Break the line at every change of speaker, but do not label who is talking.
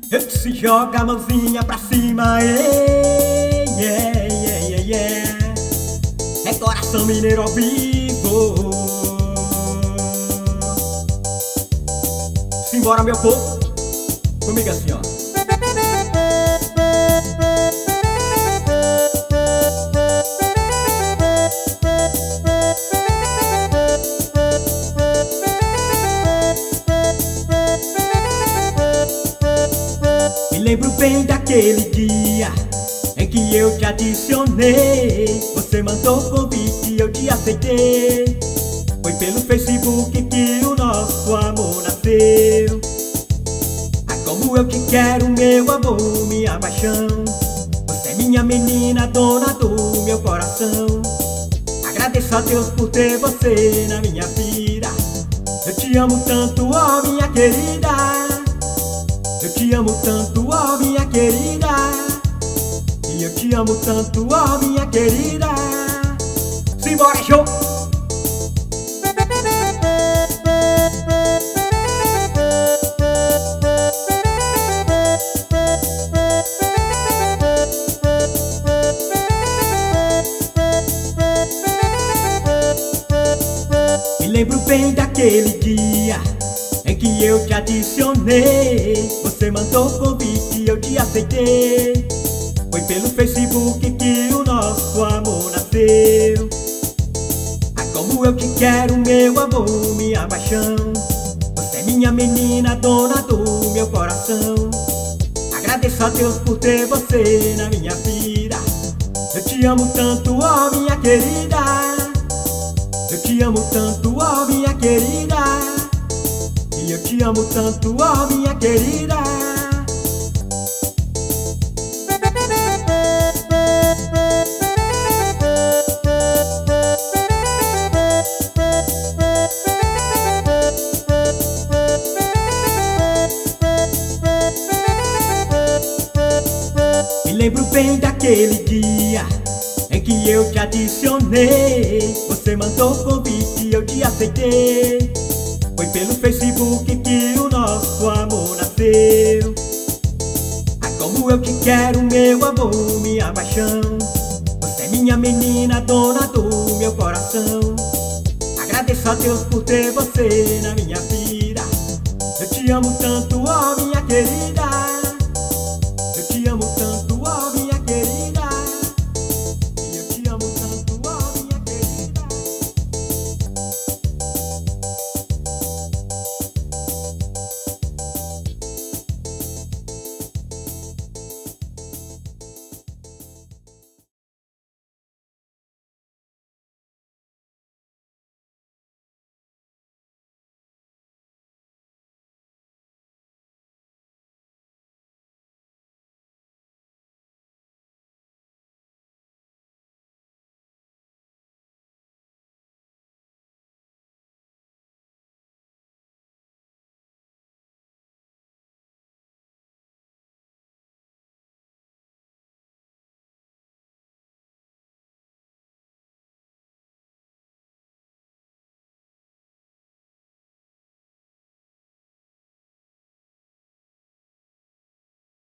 Eu se joga a mãozinha pra cima, yeah, yeah, yeah, yeah. É coração mineiro ao vivo. Simbora, meu povo, comigo assim, ó. Lembro bem daquele dia em que eu te adicionei. Você mandou convite e eu te aceitei. Foi pelo Facebook que o nosso amor nasceu. Ah, como eu te quero, meu amor, minha paixão. Você é minha menina, dona do meu coração. Agradeço a Deus por ter você na minha vida. Eu te amo tanto, ó minha querida. Eu te amo tanto, ó minha querida. E eu te amo tanto, ó minha querida. Simbora, show! Me lembro bem daquele dia em que eu te adicionei. Você mandou convite e eu te aceitei. Foi pelo Facebook que o nosso amor nasceu. Ah, como eu te quero, meu amor, minha paixão. Você é minha menina, dona do meu coração. Agradeço a Deus por ter você na minha vida. Eu te amo tanto, ó minha querida. Eu te amo tanto, ó minha querida. E eu te amo tanto, ó minha querida. Me lembro bem daquele dia em que eu te adicionei. Você mandou convite e eu te aceitei. Foi pelo Facebook que o nosso amor nasceu. Ah, como eu te quero, meu amor, minha paixão. Você é minha menina, dona do meu coração. Agradeço a Deus por ter você na minha vida. Eu te amo tanto, ó minha querida.